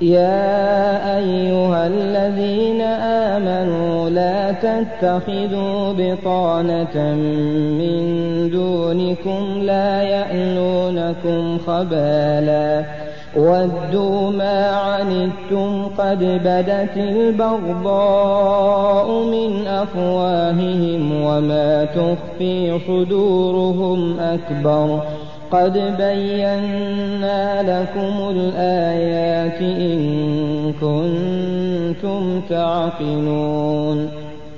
يا أيها الذين آمنوا لا تتخذوا بطانة من دونكم لا يألونكم خبالا ودوا ما عنتم قد بدت البغضاء من أفواههم وما تخفي صدورهم أكبر قد بينا لكم الآيات إن كنتم تعقلون